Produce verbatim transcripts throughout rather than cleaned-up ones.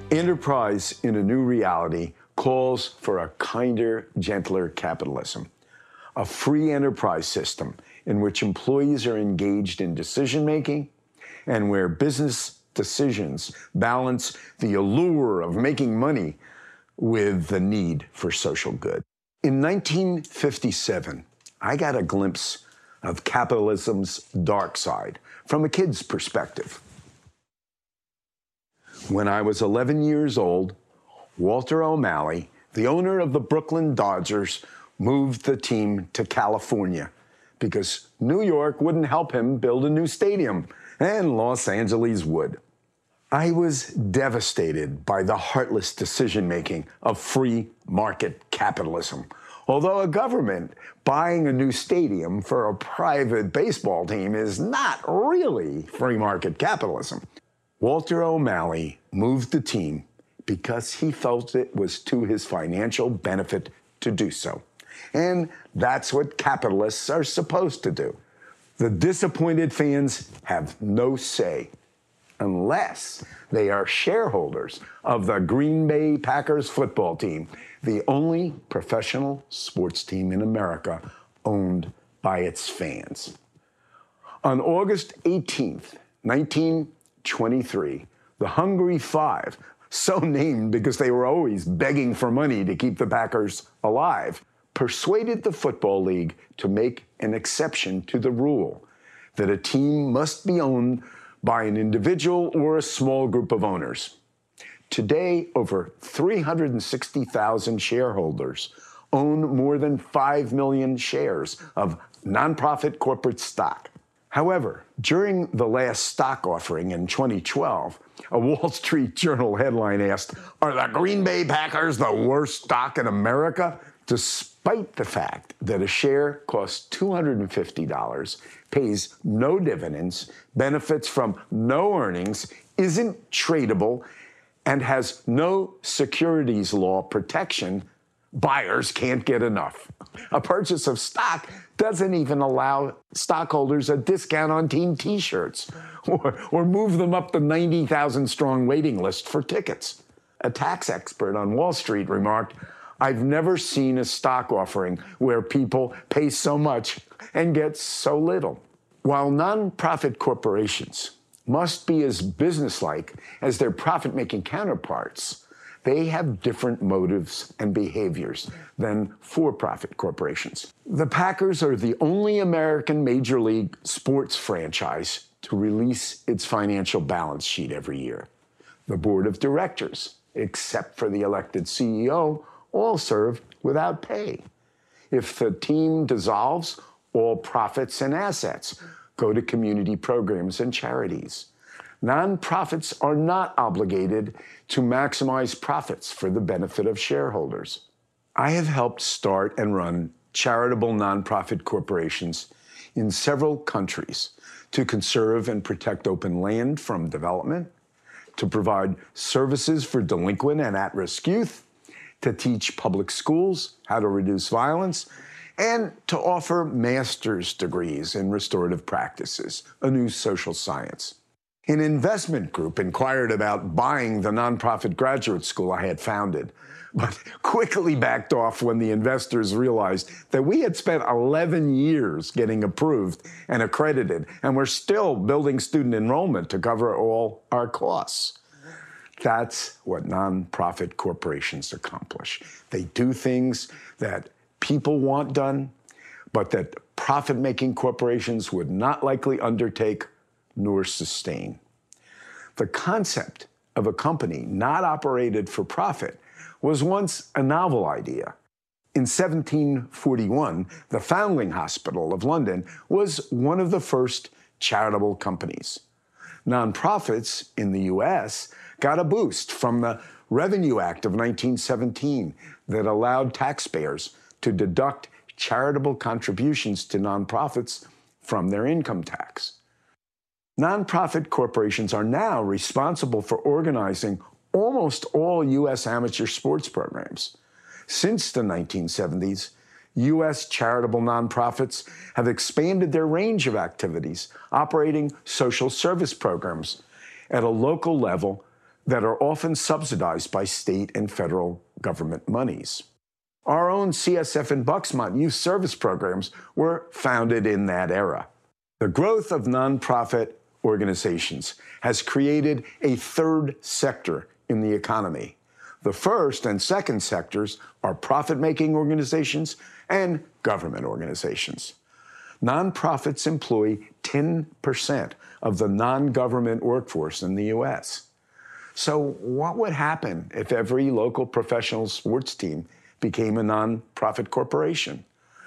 Enterprise in a New Reality calls for a kinder, gentler capitalism, a free enterprise system in which employees are engaged in decision-making and where business decisions balance the allure of making money with the need for social good. In nineteen fifty-seven, I got a glimpse of capitalism's dark side from a kid's perspective. When I was eleven years old, Walter O'Malley, the owner of the Brooklyn Dodgers, moved the team to California because New York wouldn't help him build a new stadium, and Los Angeles would. I was devastated by the heartless decision-making of free market capitalism. Although a government buying a new stadium for a private baseball team is not really free market capitalism. Walter O'Malley moved the team because he felt it was to his financial benefit to do so. And that's what capitalists are supposed to do. The disappointed fans have no say unless they are shareholders of the Green Bay Packers football team, the only professional sports team in America owned by its fans. On August eighteenth, nineteen twenty-three, the Hungry Five, so named because they were always begging for money to keep the Packers alive, persuaded the Football League to make an exception to the rule that a team must be owned by an individual or a small group of owners. Today, over three hundred sixty thousand shareholders own more than five million shares of nonprofit corporate stock. However, during the last stock offering in twenty twelve, a Wall Street Journal headline asked, "Are the Green Bay Packers the worst stock in America?" Despite the fact that a share costs two hundred fifty dollars, pays no dividends, benefits from no earnings, isn't tradable, and has no securities law protection, buyers can't get enough. A purchase of stock doesn't even allow stockholders a discount on team T-shirts or, or move them up the ninety thousand strong waiting list for tickets. A tax expert on Wall Street remarked, "I've never seen a stock offering where people pay so much and get so little." While nonprofit corporations must be as businesslike as their profit-making counterparts, they have different motives and behaviors than for-profit corporations. The Packers are the only American Major League sports franchise to release its financial balance sheet every year. The board of directors, except for the elected C E O, all serve without pay. If the team dissolves, all profits and assets go to community programs and charities. Nonprofits are not obligated to maximize profits for the benefit of shareholders. I have helped start and run charitable nonprofit corporations in several countries to conserve and protect open land from development, to provide services for delinquent and at-risk youth, to teach public schools how to reduce violence, and to offer master's degrees in restorative practices, a new social science. An investment group inquired about buying the nonprofit graduate school I had founded, but quickly backed off when the investors realized that we had spent eleven years getting approved and accredited, and we're still building student enrollment to cover all our costs. That's what nonprofit corporations accomplish. They do things that people want done, but that profit-making corporations would not likely undertake nor sustain. The concept of a company not operated for profit was once a novel idea. In seventeen forty-one, the Foundling Hospital of London was one of the first charitable companies. Nonprofits in the U S got a boost from the Revenue Act of nineteen seventeen that allowed taxpayers to deduct charitable contributions to nonprofits from their income tax. Nonprofit corporations are now responsible for organizing almost all U S amateur sports programs. Since the nineteen seventies, U S charitable nonprofits have expanded their range of activities, operating social service programs at a local level, that are often subsidized by state and federal government monies. Our own C S F and Bucksmont youth service programs were founded in that era. The growth of nonprofit organizations has created a third sector in the economy. The first and second sectors are profit-making organizations and government organizations. Nonprofits employ ten percent of the non-government workforce in the U S. So what would happen if every local professional sports team became a nonprofit corporation?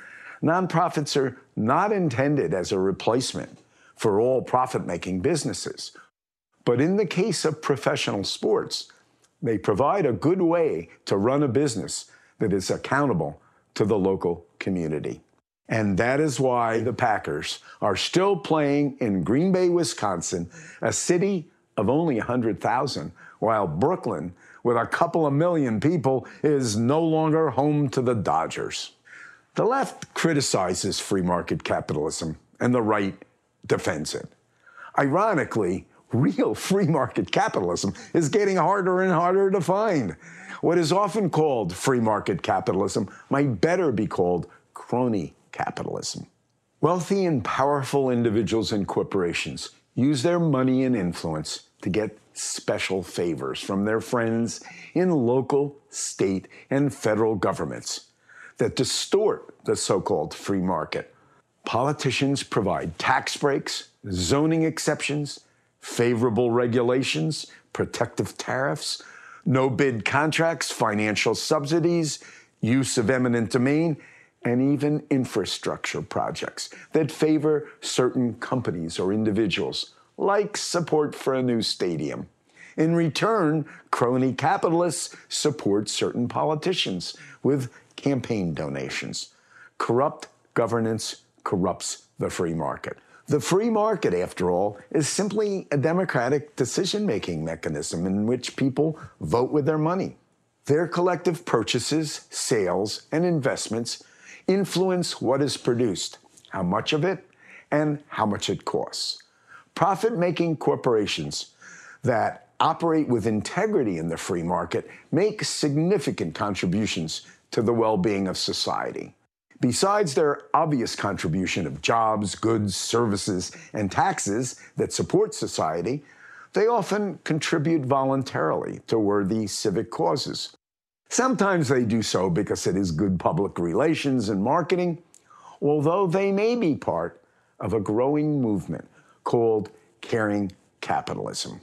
Nonprofits are not intended as a replacement for all profit-making businesses. But in the case of professional sports, they provide a good way to run a business that is accountable to the local community. And that is why the Packers are still playing in Green Bay, Wisconsin, a city of only one hundred thousand, while Brooklyn, with a couple of million people, is no longer home to the Dodgers. The left criticizes free market capitalism, and the right defends it. Ironically, real free market capitalism is getting harder and harder to find. What is often called free market capitalism might better be called crony capitalism. Wealthy and powerful individuals and corporations use their money and influence to get special favors from their friends in local, state, and federal governments that distort the so-called free market. Politicians provide tax breaks, zoning exceptions, favorable regulations, protective tariffs, no-bid contracts, financial subsidies, use of eminent domain, and even infrastructure projects that favor certain companies or individuals, like support for a new stadium. In return, crony capitalists support certain politicians with campaign donations. Corrupt governance corrupts the free market. The free market, after all, is simply a democratic decision-making mechanism in which people vote with their money. Their collective purchases, sales, and investments influence what is produced, how much of it, and how much it costs. Profit-making corporations that operate with integrity in the free market make significant contributions to the well-being of society. Besides their obvious contribution of jobs, goods, services, and taxes that support society, they often contribute voluntarily to worthy civic causes. Sometimes they do so because it is good public relations and marketing, although they may be part of a growing movement called caring capitalism.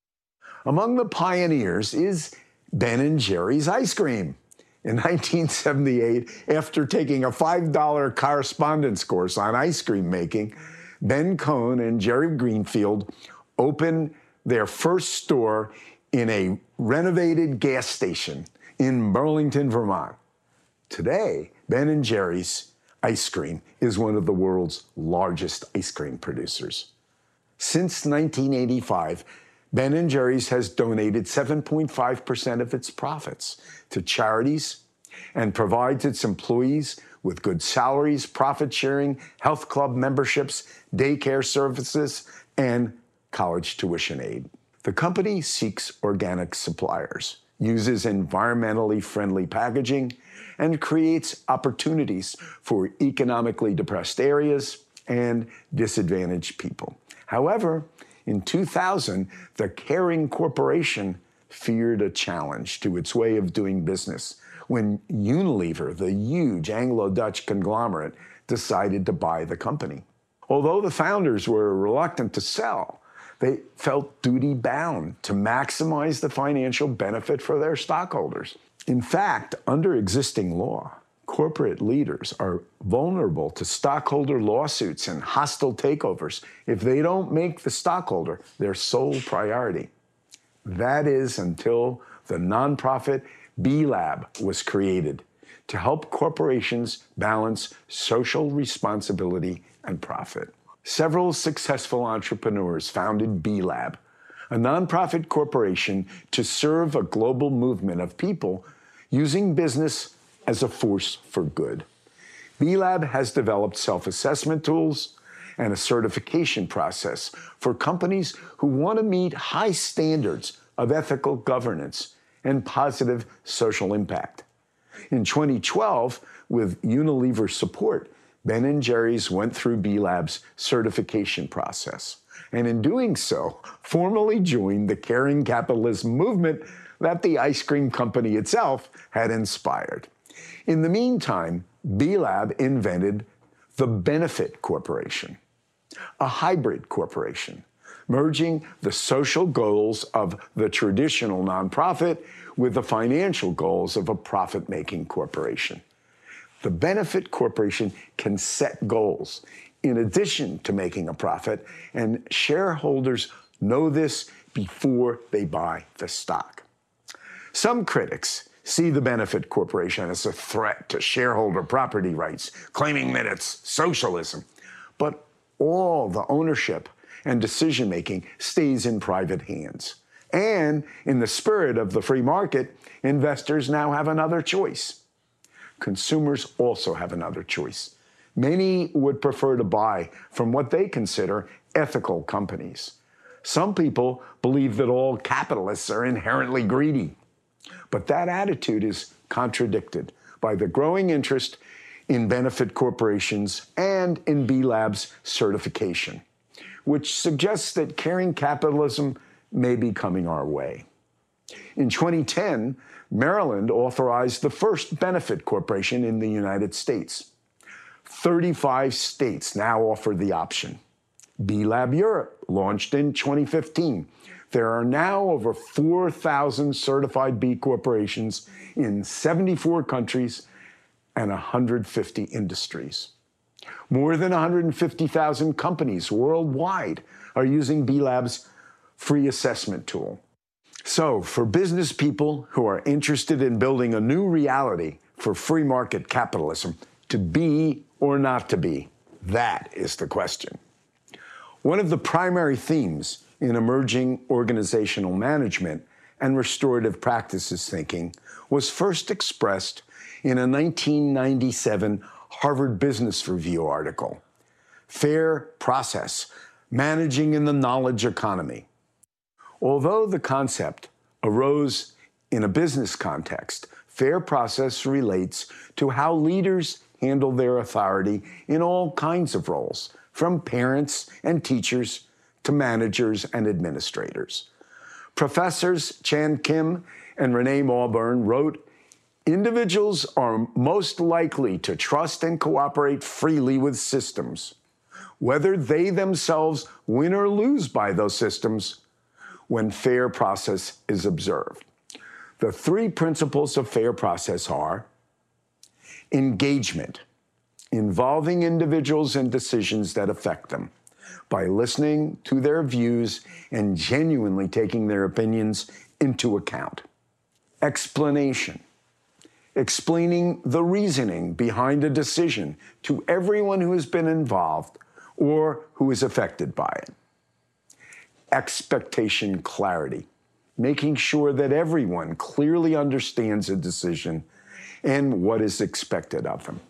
Among the pioneers is Ben and Jerry's ice cream. In nineteen seventy-eight, after taking a five dollar correspondence course on ice cream making, Ben Cohn and Jerry Greenfield opened their first store in a renovated gas station in Burlington, Vermont. Today, Ben and Jerry's ice cream is one of the world's largest ice cream producers. Since nineteen eighty-five, Ben and Jerry's has donated seven point five percent of its profits to charities and provides its employees with good salaries, profit sharing, health club memberships, daycare services, and college tuition aid. The company seeks organic suppliers, uses environmentally friendly packaging, and creates opportunities for economically depressed areas and disadvantaged people. However, in two thousand, the Kering Corporation feared a challenge to its way of doing business when Unilever, the huge Anglo-Dutch conglomerate, decided to buy the company. Although the founders were reluctant to sell, they felt duty-bound to maximize the financial benefit for their stockholders. In fact, under existing law, corporate leaders are vulnerable to stockholder lawsuits and hostile takeovers if they don't make the stockholder their sole priority. That is until the nonprofit B-Lab was created to help corporations balance social responsibility and profit. Several successful entrepreneurs founded B-Lab, a nonprofit corporation to serve a global movement of people using business as a force for good. B-Lab has developed self-assessment tools and a certification process for companies who want to meet high standards of ethical governance and positive social impact. In twenty twelve, with Unilever's support, Ben and Jerry's went through B Lab's certification process, and in doing so, formally joined the caring capitalism movement that the ice cream company itself had inspired. In the meantime, B Lab invented the Benefit Corporation, a hybrid corporation, merging the social goals of the traditional nonprofit with the financial goals of a profit-making corporation. The Benefit Corporation can set goals in addition to making a profit, and shareholders know this before they buy the stock. Some critics see the Benefit Corporation as a threat to shareholder property rights, claiming that it's socialism. But all the ownership and decision-making stays in private hands. And in the spirit of the free market, investors now have another choice. Consumers also have another choice. Many would prefer to buy from what they consider ethical companies. Some people believe that all capitalists are inherently greedy. But that attitude is contradicted by the growing interest in benefit corporations and in B Lab's certification, which suggests that caring capitalism may be coming our way. In twenty ten, Maryland authorized the first benefit corporation in the United States. thirty-five states now offer the option. B Lab Europe launched in twenty fifteen. There are now over four thousand certified B corporations in seventy-four countries and one hundred fifty industries. More than one hundred fifty thousand companies worldwide are using B Lab's free assessment tool. So, for business people who are interested in building a new reality for free market capitalism, to be or not to be, that is the question. One of the primary themes in emerging organizational management and restorative practices thinking was first expressed in a nineteen ninety-seven Harvard Business Review article, Fair Process, Managing in the Knowledge Economy. Although the concept arose in a business context, fair process relates to how leaders handle their authority in all kinds of roles, from parents and teachers to managers and administrators. Professors Chan Kim and Renee Mauborgne wrote, individuals are most likely to trust and cooperate freely with systems, whether they themselves win or lose by those systems, when fair process is observed. The three principles of fair process are engagement, involving individuals in decisions that affect them, by listening to their views and genuinely taking their opinions into account. Explanation, explaining the reasoning behind a decision to everyone who has been involved or who is affected by it. Expectation clarity, making sure that everyone clearly understands a decision and what is expected of them.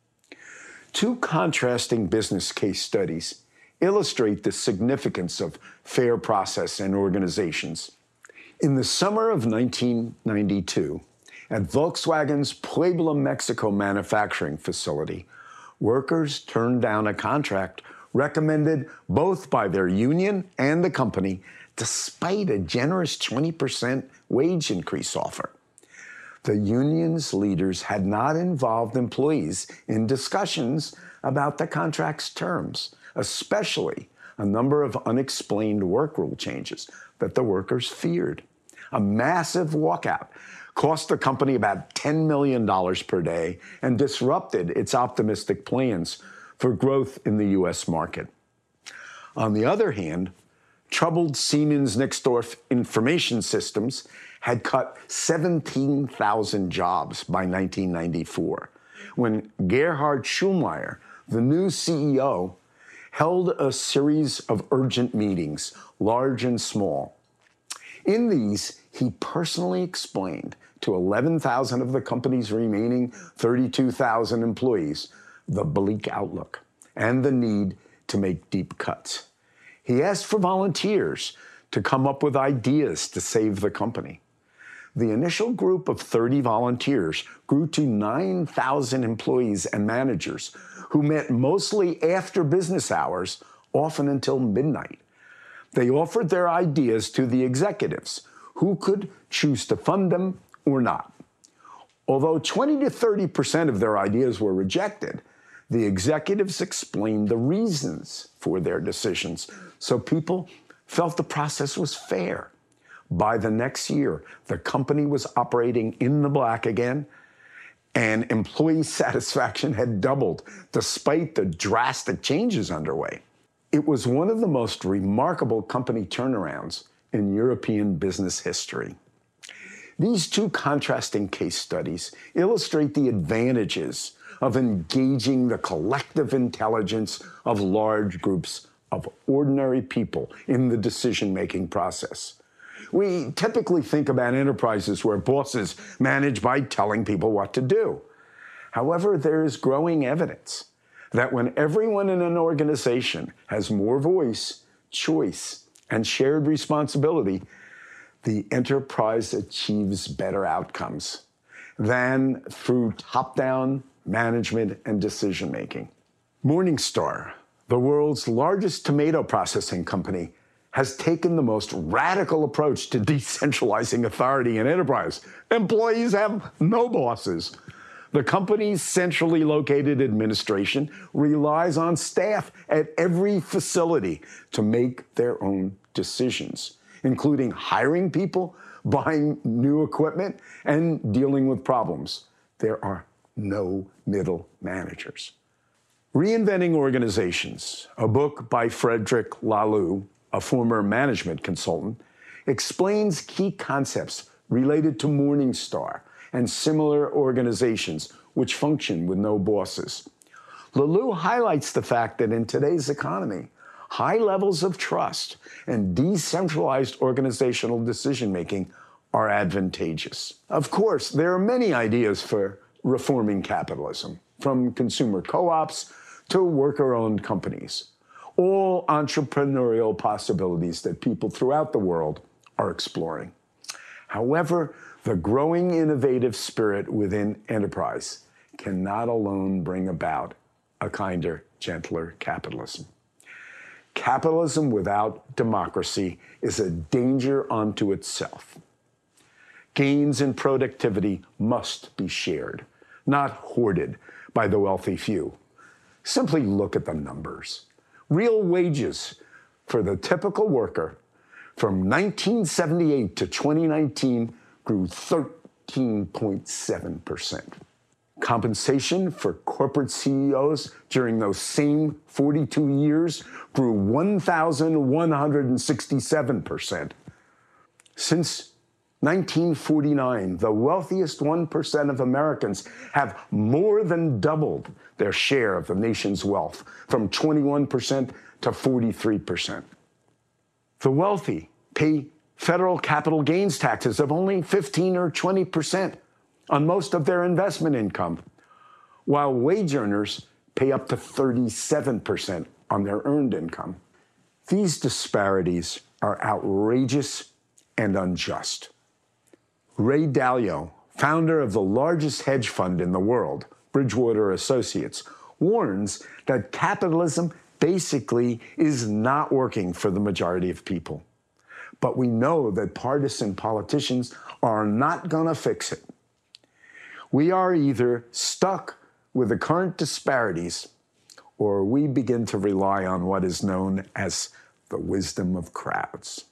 Two contrasting business case studies illustrate the significance of fair process in organizations. In the summer of nineteen ninety-two, at Volkswagen's Puebla, Mexico manufacturing facility, workers turned down a contract recommended both by their union and the company, despite a generous twenty percent wage increase offer. The union's leaders had not involved employees in discussions about the contract's terms, especially a number of unexplained work rule changes that the workers feared. A massive walkout cost the company about ten million dollars per day and disrupted its optimistic plans for growth in the U S market. On the other hand, troubled Siemens Nixdorf Information Systems had cut seventeen thousand jobs by nineteen ninety-four, when Gerhard Schulmeier, the new C E O, held a series of urgent meetings, large and small. In these, he personally explained to eleven thousand of the company's remaining thirty-two thousand employees the bleak outlook and the need to make deep cuts. He asked for volunteers to come up with ideas to save the company. The initial group of thirty volunteers grew to nine thousand employees and managers who met mostly after business hours, often until midnight. They offered their ideas to the executives, who could choose to fund them or not. Although twenty to thirty percent of their ideas were rejected, the executives explained the reasons for their decisions, so people felt the process was fair. By the next year, the company was operating in the black again, and employee satisfaction had doubled despite the drastic changes underway. It was one of the most remarkable company turnarounds in European business history. These two contrasting case studies illustrate the advantages of engaging the collective intelligence of large groups of ordinary people in the decision-making process. We typically think about enterprises where bosses manage by telling people what to do. However, there is growing evidence that when everyone in an organization has more voice, choice, and shared responsibility, the enterprise achieves better outcomes than through top-down management and decision-making. Morningstar, the world's largest tomato processing company, has taken the most radical approach to decentralizing authority in enterprise. Employees have no bosses. The company's centrally located administration relies on staff at every facility to make their own decisions, including hiring people, buying new equipment, and dealing with problems. There are no middle managers. Reinventing Organizations, a book by Frederic Laloux, a former management consultant, explains key concepts related to Morningstar and similar organizations which function with no bosses. Laloux highlights the fact that in today's economy, high levels of trust and decentralized organizational decision-making are advantageous. Of course, there are many ideas for reforming capitalism, from consumer co-ops to worker-owned companies, all entrepreneurial possibilities that people throughout the world are exploring. However, the growing innovative spirit within enterprise cannot alone bring about a kinder, gentler capitalism. Capitalism without democracy is a danger unto itself. Gains in productivity must be shared, not hoarded by the wealthy few. Simply look at the numbers. Real wages for the typical worker from nineteen seventy-eight to twenty nineteen grew thirteen point seven percent. Compensation for corporate C E Os during those same forty-two years grew one thousand one hundred sixty-seven percent. Since nineteen forty-nine, the wealthiest one percent of Americans have more than doubled their share of the nation's wealth, from twenty-one percent to forty-three percent. The wealthy pay federal capital gains taxes of only fifteen or twenty percent on most of their investment income, while wage earners pay up to thirty-seven percent on their earned income. These disparities are outrageous and unjust. Ray Dalio, founder of the largest hedge fund in the world, Bridgewater Associates, warns that capitalism basically is not working for the majority of people. But we know that partisan politicians are not going to fix it. We are either stuck with the current disparities, or we begin to rely on what is known as the wisdom of crowds.